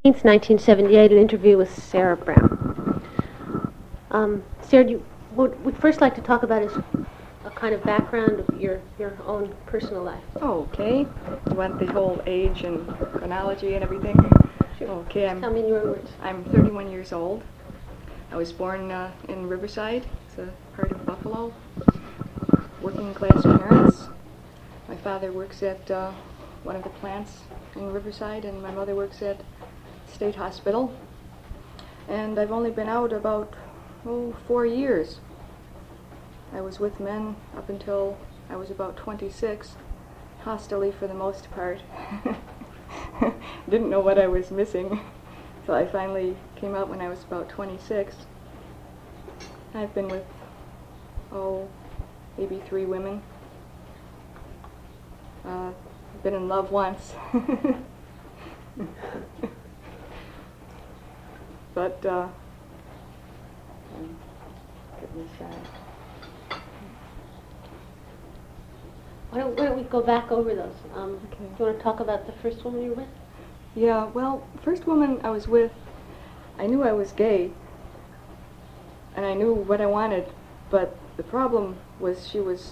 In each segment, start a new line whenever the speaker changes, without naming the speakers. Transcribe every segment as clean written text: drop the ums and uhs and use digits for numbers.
1978, an interview with Sarah Brown. Sarah, we'd first like to talk about is a kind of background of your own personal life.
Okay. You want the whole age and chronology and everything?
Sure.
Okay.
Tell me in your own words.
I'm 31 years old. I was born in Riverside. It's a part of Buffalo. Working class parents. My father works at one of the plants in Riverside, and my mother works at State Hospital. And I've only been out about 4 years. I was with men up until I was about 26, hostily for the most part. Didn't know what I was missing, so I finally came out when I was about 26. I've been with, maybe 3 women. Been in love once. But, I'm getting shy.
Why don't we go back over those?
Okay.
Do you want to talk about the first woman you were with?
Yeah, well, first woman I was with, I knew I was gay, and I knew what I wanted, but the problem was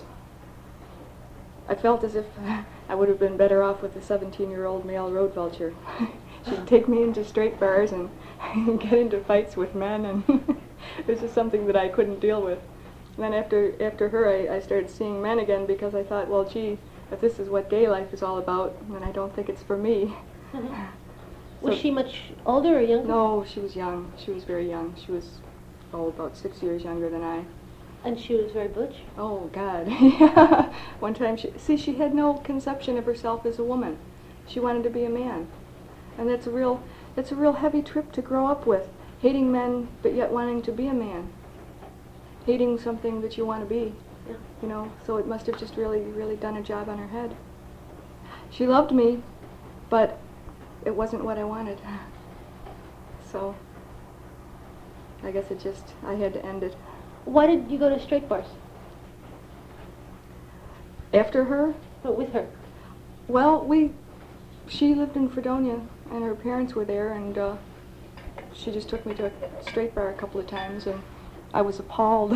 I felt as if I would have been better off with a 17-year-old male road vulture. She'd take me into straight bars and get into fights with men, and it was just something that I couldn't deal with. And then after her, I started seeing men again because I thought, well, gee, if this is what gay life is all about, then I don't think it's for me.
Mm-hmm. Was she much older or younger?
No, she was young. She was very young. She was, about 6 years younger than I.
And she was very butch?
Oh, God. Yeah. One time, she had no conception of herself as a woman. She wanted to be a man. And that's a real heavy trip to grow up with, hating men but yet wanting to be a man. Hating something that you want to be,
yeah.
So it must have just really, really done a job on her head. She loved me, but it wasn't what I wanted. So I guess I had to end it.
Why did you go to straight bars?
After her?
But with her?
Well, she lived in Fredonia, and her parents were there, and she just took me to a straight bar a couple of times, and I was appalled.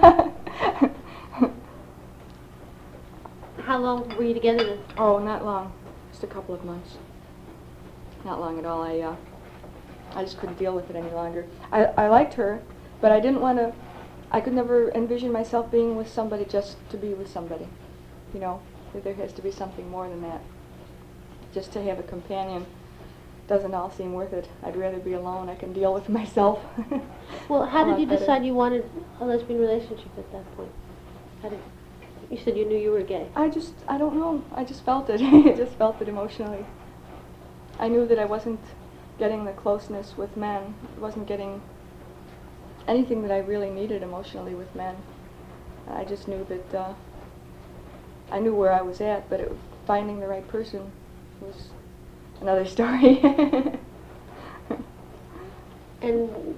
How long were you together then?
Oh, not long. Just a couple of months. Not long at all. I just couldn't deal with it any longer. I liked her, but I could never envision myself being with somebody just to be with somebody. There has to be something more than that. Just to have a companion doesn't all seem worth it. I'd rather be alone. I can deal with myself.
Well, how did you decide you wanted a lesbian relationship at that point? You said you knew you were gay.
I don't know. I just felt it. I just felt it emotionally. I knew that I wasn't getting the closeness with men. I wasn't getting anything that I really needed emotionally with men. I just knew that I knew where I was at, but finding the right person was another story.
And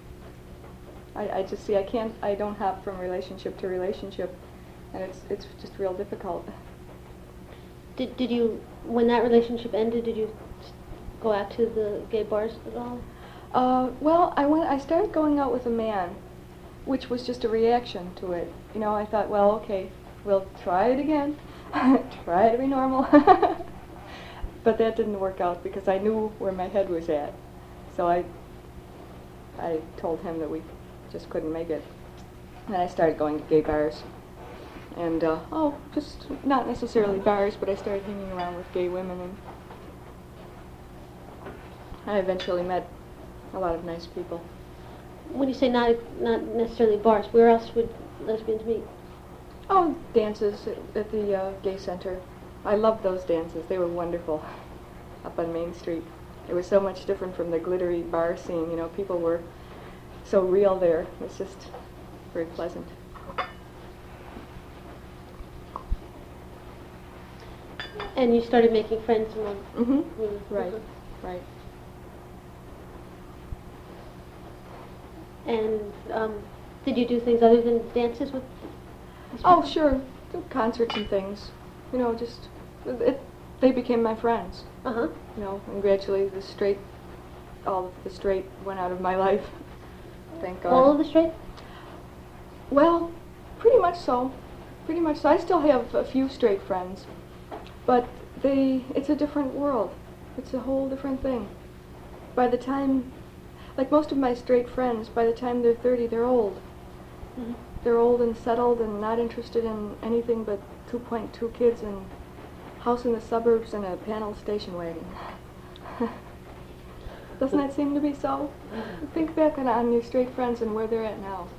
I don't hop from relationship to relationship, and it's just real difficult.
Did you, when that relationship ended, did you go out to the gay bars at all?
Well, I started going out with a man, which was just a reaction to it. I thought, well, okay, we'll try it again. Try to be normal. But that didn't work out because I knew where my head was at. So I told him that we just couldn't make it. And I started going to gay bars. And, just not necessarily bars, but I started hanging around with gay women. And I eventually met a lot of nice people.
When you say not necessarily bars, where else would lesbians meet?
Oh, dances at the gay center. I loved those dances. They were wonderful up on Main Street. It was so much different from the glittery bar scene. People were so real there. It was just very pleasant.
And you started making friends among women.
Right, right.
And did you do things other than dances with?
Oh, sure. Concerts and things. They became my friends.
Uh-huh.
And gradually the straight all of the straight went out of my life. Thank God.
All of the straight?
Well, pretty much so. Pretty much so. I still have a few straight friends, but it's a different world. It's a whole different thing. By the time, like most of my straight friends, by the time they're 30, they're old.
Mm-hmm.
They're old and settled and not interested in anything but 2.2 kids and house in the suburbs and a panel station wagon. Doesn't that seem to be so? Think back on your straight friends and where they're at now.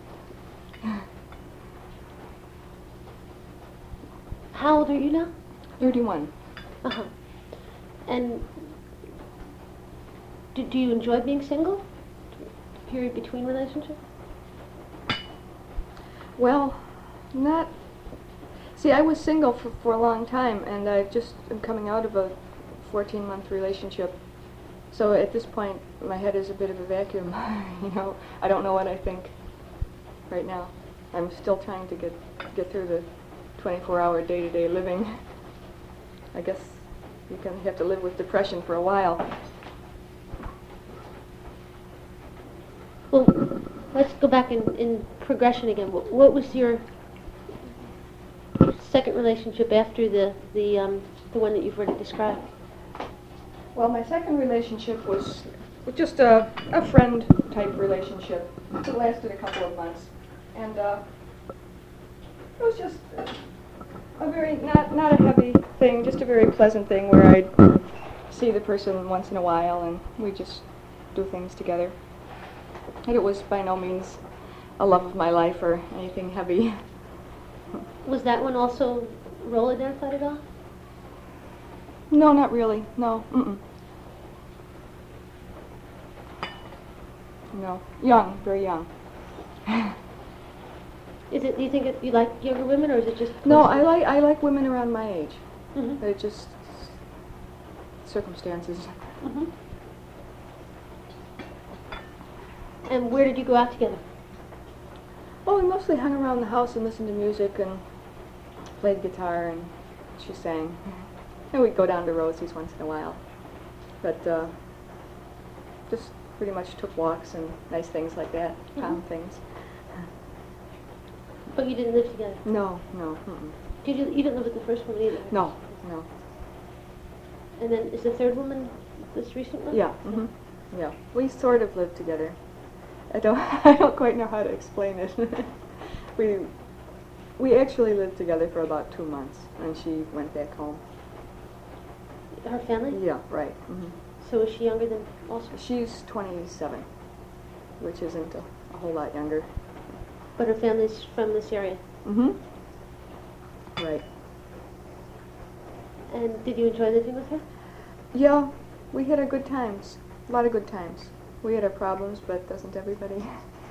How old are you now?
31.
Uh-huh. And do you enjoy being single? The period between relationships?
Well, not... See, I was single for a long time, and I just am coming out of a 14-month relationship. So at this point, my head is a bit of a vacuum. You know, I don't know what I think right now. I'm still trying to get through the 24-hour day-to-day living. I guess you can have to live with depression for a while.
Well, let's go back in progression again. What was your second relationship after the one that you've already described?
Well, my second relationship was just a friend-type relationship. It lasted a couple of months. And it was just a very, not a heavy thing, just a very pleasant thing where I'd see the person once in a while and we just do things together. And it was by no means a love of my life or anything heavy.
Was that one also role identified at all?
No, not really. No. Mm-mm. No. Young. Very young.
Do you think you like younger women, or is it just...
No, I like women around my age.
Mm-hmm.
They're just circumstances.
Mm-hmm. And where did you go out together?
Well, we mostly hung around the house and listened to music and played guitar, and she sang. And we'd go down to Rosie's once in a while. But just pretty much took walks and nice things like that, found things.
But you didn't live together?
No. Mm-mm.
You didn't live with the first woman either?
No.
And then is the third woman this recent one?
Yeah. Mm-hmm. Yeah. We sort of lived together. I don't quite know how to explain it. We actually lived together for about 2 months, and she went back home.
Her family?
Yeah, right. Mm-hmm.
So is she younger than also?
She's 27, which isn't a whole lot younger.
But her family's from this area?
Mm-hmm. Right.
And did you enjoy living with her?
Yeah, we had our good times. A lot of good times. We had our problems, but doesn't everybody?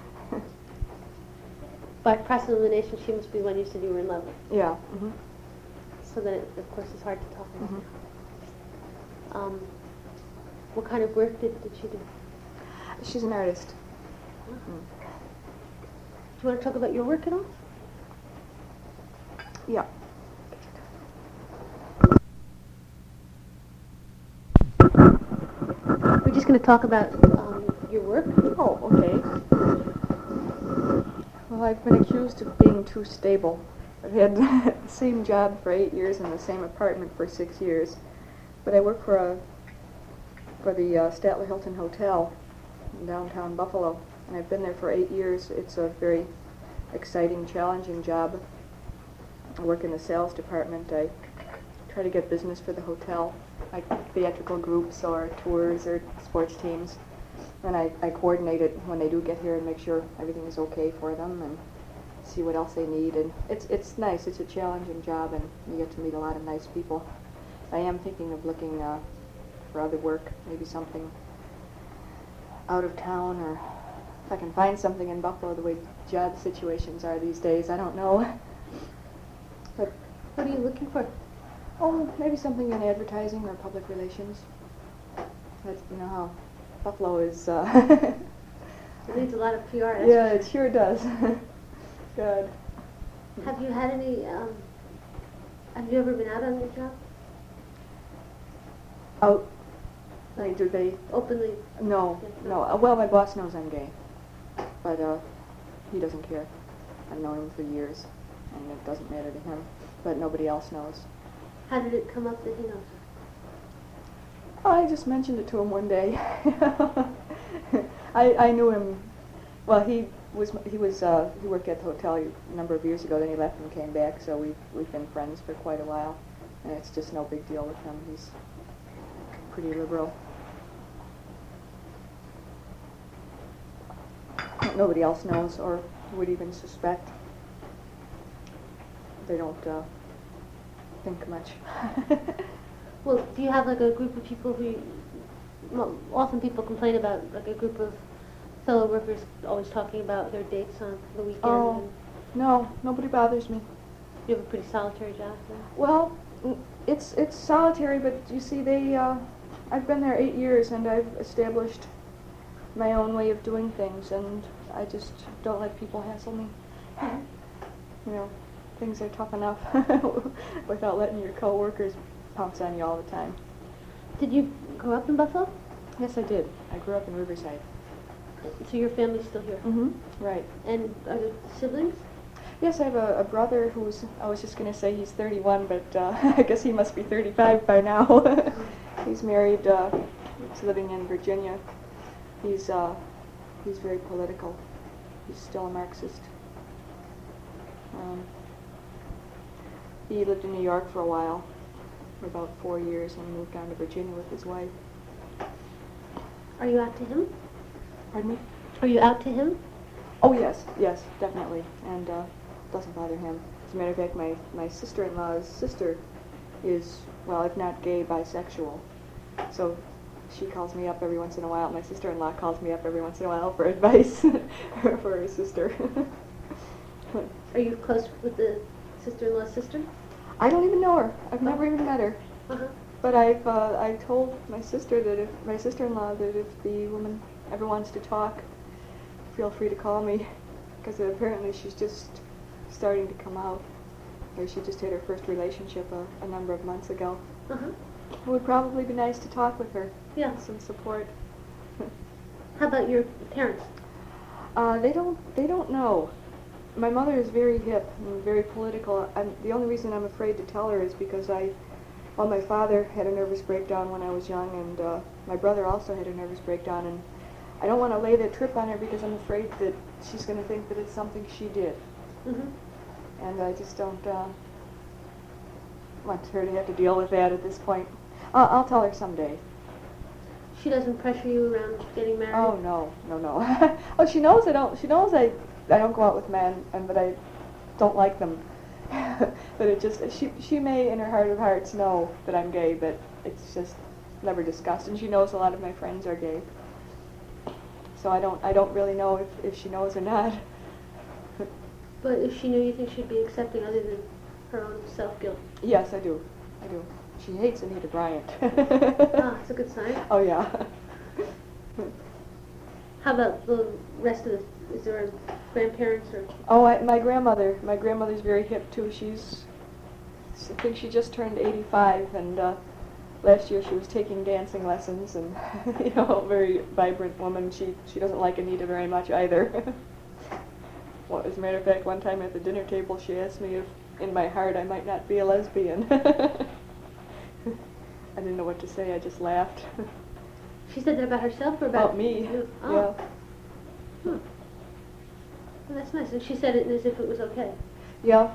By process of elimination, she must be one you said you were in love with.
Yeah. Mm-hmm.
So then, of course, it's hard to talk about.
Mm-hmm.
What kind of work did she do?
She's an artist.
Mm. Do you want to talk about your work at all?
Yeah.
We're just going to talk about your work.
Oh, okay. Well, I've been accused of being too stable. I've had the same job for 8 years in the same apartment for 6 years. But I work for the Statler Hilton Hotel in downtown Buffalo, and I've been there for 8 years. It's a very exciting, challenging job. I work in the sales department. I try to get business for the hotel, like theatrical groups or tours or sports teams. And I coordinate it when they do get here and make sure everything is okay for them and see what else they need. And it's nice. It's a challenging job, and you get to meet a lot of nice people. I am thinking of looking for other work, maybe something out of town, or if I can find something in Buffalo the way job situations are these days. I don't know. But
What are you looking for?
oh, maybe something in advertising or public relations. That's, you know how Buffalo is.
It needs a lot of PR. That's
Yeah,
for
it sure does. Good.
sure. Have you had any? Have you ever been out on your job?
Out I mean, do they?
Openly?
No, no. Well, my boss knows I'm gay, but he doesn't care. I've known him for years, and it doesn't matter to him. But nobody else knows.
How did it come up that he knows?
Oh, I just mentioned it to him one day. I knew him. Well, he worked at the hotel a number of years ago. Then he left and came back. So we've been friends for quite a while, and it's just no big deal with him. He's pretty liberal. Nobody else knows or would even suspect. They don't think much.
Well, do you have like a group of people often people complain about like a group of fellow workers always talking about their dates on the weekend?
Oh, no, nobody bothers me.
You have a pretty solitary job then?
Well, it's solitary, but you see, I've been there 8 years, and I've established my own way of doing things, and I just don't let people hassle me. You know, things are tough enough without letting your co-workers pounce on you all the time.
Did you grow up in Buffalo?
Yes, I did. I grew up in Riverside.
So your family's still here?
Mm-hmm. Right.
And are there siblings?
Yes, I have a brother who's, I was just going to say he's 31, but I guess he must be 35 by now. He's married, he's living in Virginia. He's very political. He's still a Marxist. He lived in New York for a while, for about 4 years, and moved down to Virginia with his wife.
Are you out to him?
Pardon me?
Are you out to him?
Oh, yes, definitely, and doesn't bother him. As a matter of fact, my sister-in-law's sister is, well, if not gay, bisexual. So she calls me up every once in a while. My sister-in-law calls me up every once in a while for advice for her sister.
Are you close with the sister-in-law's sister?
I don't even know her. I've never even met her.
Uh-huh.
But I told my sister-in-law that if the woman ever wants to talk, feel free to call me, because apparently she's just starting to come out, or she just had her first relationship a number of months ago.
Uh-huh.
It would probably be nice to talk with her.
Yeah.
Some support.
How about your parents?
They don't know. My mother is very hip and very political. The only reason I'm afraid to tell her is because my father had a nervous breakdown when I was young, and my brother also had a nervous breakdown, and I don't want to lay that trip on her because I'm afraid that she's going to think that it's something she did.
Mm-hmm.
And I just don't want her to have to deal with that at this point. I'll tell her someday.
She doesn't pressure you around getting married?
Oh, no. Oh, she knows I don't go out with men, but I don't like them. But it just, she may in her heart of hearts know that I'm gay, but it's just never discussed. And she knows a lot of my friends are gay. So I don't really know if she knows or not.
But if she knew, you think she'd be accepting other than her own self-guilt?
Yes, I do. She hates Anita Bryant.
Ah, it's a good sign.
Oh, yeah.
How about the rest of is there a grandparents or?
Oh, my grandmother's very hip too. I think she just turned 85, and last year she was taking dancing lessons, and a very vibrant woman. She doesn't like Anita very much either. Well, as a matter of fact, one time at the dinner table, she asked me if, in my heart, I might not be a lesbian. I didn't know what to say. I just laughed.
She said that about herself or about
me?
You? Oh.
Yeah.
Well, that's nice. And she said it as if it was okay.
Yeah.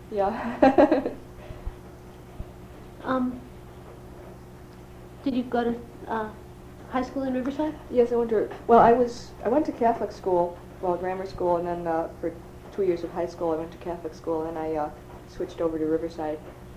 Did you go to high school in Riverside?
Yes, I went to Catholic school, grammar school, and then for 2 years of high school I went to Catholic school, and I switched over to Riverside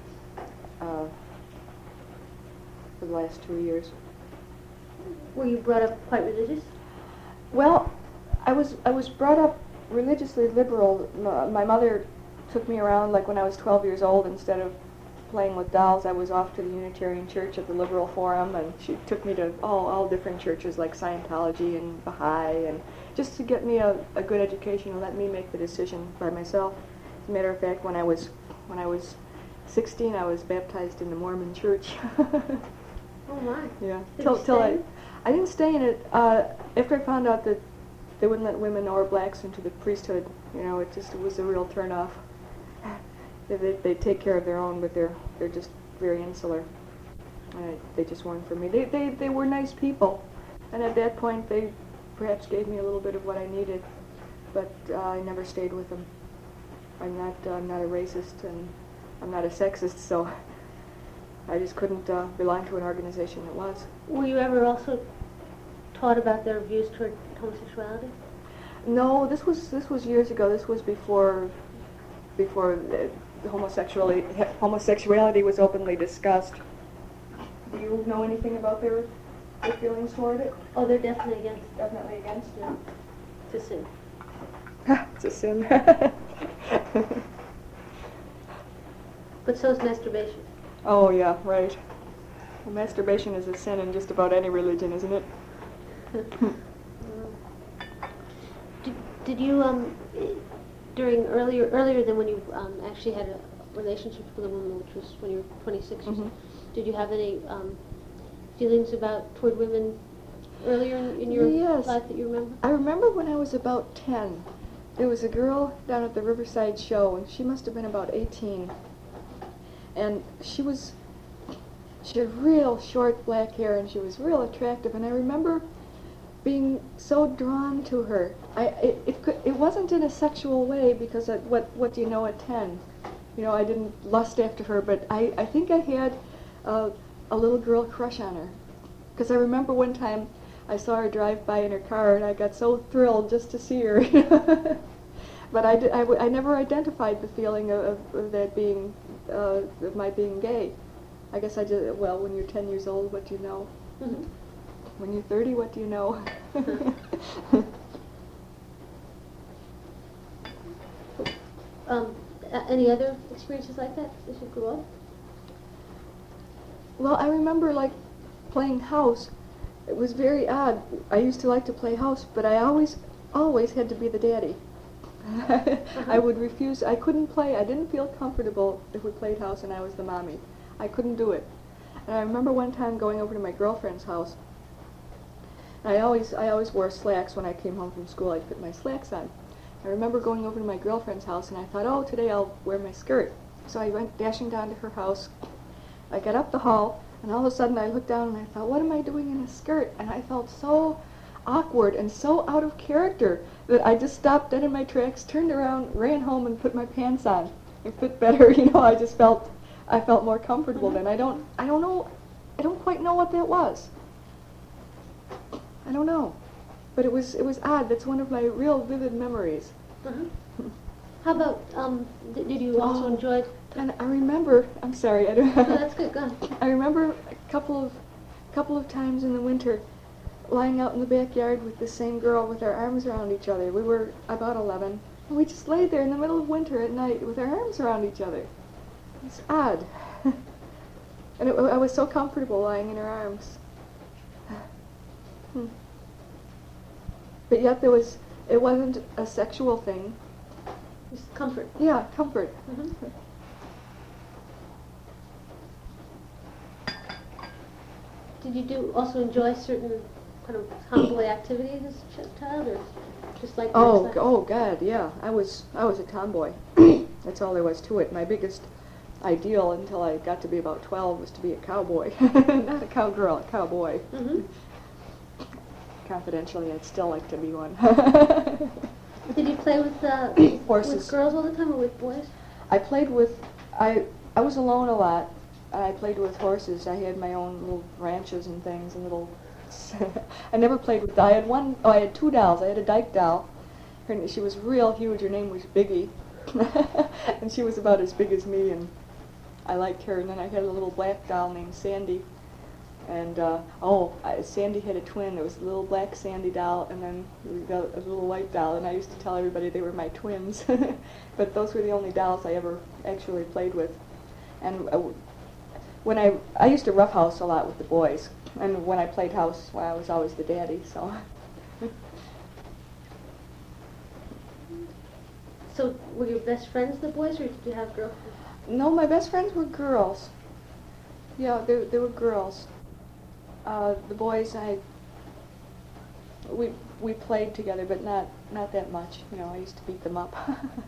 for the last 2 years.
Were you brought up quite religious?
Well, I was brought up religiously liberal. My mother took me around like when I was 12 years old. Instead of playing with dolls, I was off to the Unitarian Church at the Liberal Forum, and she took me to all different churches like Scientology and Baha'i, and just to get me a good education and let me make the decision by myself. As a matter of fact, when I was 16, I was baptized in the Mormon Church.
Oh my.
Yeah.
Did
Till
you
till
stay?
I didn't stay in it. After I found out that they wouldn't let women or blacks into the priesthood, it was a real turnoff. They take care of their own, but they're just very insular. They just weren't for me. They were nice people, and at that point they perhaps gave me a little bit of what I needed, but I never stayed with them. I'm not a racist, and I'm not a sexist, so I just couldn't belong to an organization that was.
Were you ever also taught about their views toward homosexuality?
No, this was years ago. This was before homosexuality was openly discussed. Do you know anything about their feelings toward it?
Oh, they're definitely against.
Definitely against.
Yeah. It's a sin.
It's a sin.
But so is masturbation.
Oh yeah, right. Well, masturbation is a sin in just about any religion, isn't it?
Did you during earlier than when you actually had a relationship with a woman, which was when you were 26 or so, did you have any feelings toward women earlier in your
Yes.
life that you remember?
I remember when I was about 10, there was a girl down at the Riverside show, and she must have been about 18. And she had real short black hair, and she was real attractive. And I remember being so drawn to her. It wasn't in a sexual way, because what do you know at 10? I didn't lust after her, but I think I had a little girl crush on her. Because I remember one time I saw her drive by in her car, and I got so thrilled just to see her. But I never identified the feeling of that being, of my being gay. I guess I just, well, when you're 10 years old, what do you know?
Mm-hmm.
When you're 30, what do you know?
Any other experiences like that as you grew up?
Well, I remember, like, playing house. It was very odd. I used to like to play house, but I always had to be the daddy. I would refuse. I couldn't play. I didn't feel comfortable if we played house and I was the mommy. I couldn't do it. And I remember one time going over to my girlfriend's house. I always wore slacks when I came home from school. I'd put my slacks on. I remember going over to my girlfriend's house, and I thought, oh, today I'll wear my skirt. So I went dashing down to her house. I got up the hall, and all of a sudden I looked down and I thought, what am I doing in a skirt? And I felt so awkward and so out of character that I just stopped dead in my tracks, turned around, ran home, and put my pants on. It fit better, I felt more comfortable then. I don't quite know what that was. I don't know. But it was odd. That's one of my real vivid memories.
Uh-huh. How about, did you also enjoy...
And I remember, I'm sorry, I don't
No, that's good, go ahead.
I remember a couple of times in the winter lying out in the backyard with the same girl with our arms around each other. We were about 11, and we just laid there in the middle of winter at night with our arms around each other. It's odd. And I was so comfortable lying in her arms. But yet it wasn't a sexual thing.
Just comfort.
Yeah, comfort.
Mm-hmm. Did you also enjoy certain kind of tomboy activities as a child, or just like...
Oh God, yeah. I was a tomboy. That's all there was to it. My biggest ideal until I got to be about 12 was to be a cowboy. Not a cowgirl, a cowboy.
Mm-hmm.
Confidentially, I'd still like to be one.
Did you play with
Horses.
with girls all the time, or with boys?
I played with, I was alone a lot. I played with horses. I had my own little ranches and things and little, I never played with, I had two dolls. I had a dyke doll. She was real huge. Her name was Biggie. And she was about as big as me, and I liked her. And then I had a little black doll named Sandy. And, Sandy had a twin. There was a little black Sandy doll, and then we got a little white doll, and I used to tell everybody they were my twins. But those were the only dolls I ever actually played with. And when I used to roughhouse a lot with the boys, and when I played house, well, I was always the daddy, so.
So were your best friends the boys, or did you have girlfriends?
No, my best friends were girls. Yeah, they were girls. The boys, we played together, but not that much. You know, I used to beat them up.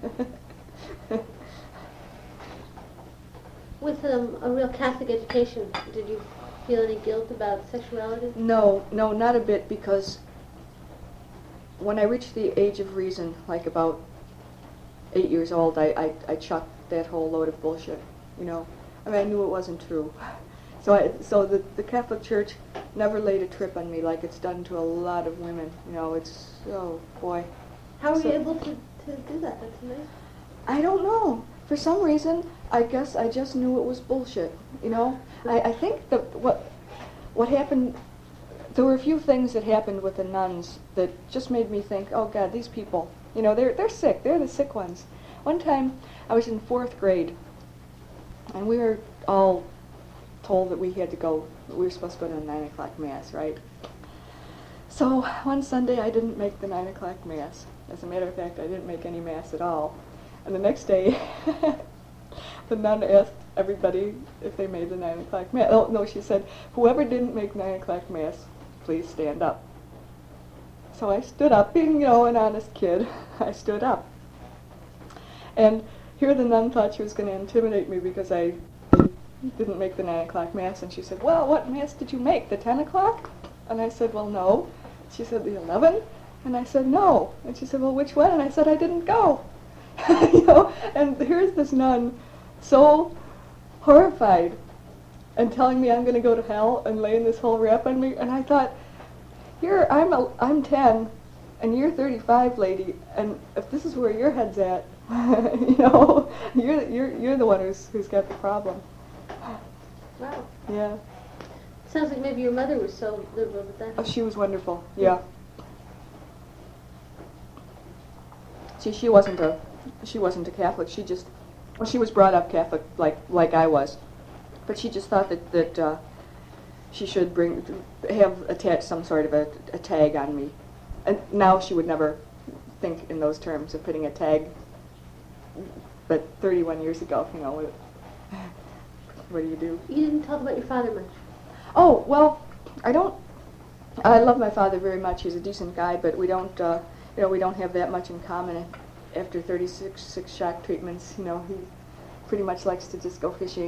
With a real Catholic education, did you feel any guilt about sexuality?
No, not a bit, because when I reached the age of reason, like about 8 years old, I chucked that whole load of bullshit, you know. I mean, I knew it wasn't true. So the Catholic Church never laid a trip on me like it's done to a lot of women, you know. It's, oh boy.
How were you able to do that? That's amazing.
I don't know. For some reason, I guess I just knew it was bullshit, you know. I think that what happened, there were a few things that happened with the nuns that just made me think, oh God, these people, you know, they're sick. They're the sick ones. One time, I was in 4th grade, and we were all told that we had to go, we were supposed to go to a 9 o'clock mass, right? So one Sunday, I didn't make the 9 o'clock mass. As a matter of fact, I didn't make any mass at all. And the next day, the nun asked everybody if they made the 9 o'clock mass. Oh, no, she said, whoever didn't make 9 o'clock mass, please stand up. So I stood up, being, you know, an honest kid. I stood up. And here the nun thought she was going to intimidate me because I didn't make the 9 o'clock mass. And she said, well, what mass did you make, the 10 o'clock? And I said, well, no. She said, the 11? And I said, no. And she said, well, which one? And I said, I didn't go. You know, and here's this nun so horrified and telling me I'm going to go to hell and laying this whole rap on me. And I thought, here, I'm 10 and you're 35, lady, and if this is where your head's at, you know, you're the one who's got the problem.
Wow.
Yeah.
Sounds like maybe your mother was so liberal with that.
Oh, she was wonderful. Yeah. See, she wasn't a Catholic. She just, well, she was brought up Catholic like I was, but she just thought that she should have attached some sort of a tag on me, and now she would never think in those terms of putting a tag. But 31 years ago, you know, what do you do?
You didn't talk about your father much.
Oh, well, I love my father very much. He's a decent guy, but we don't have that much in common. After 36 shock treatments, you know, he pretty much likes to just go fishing.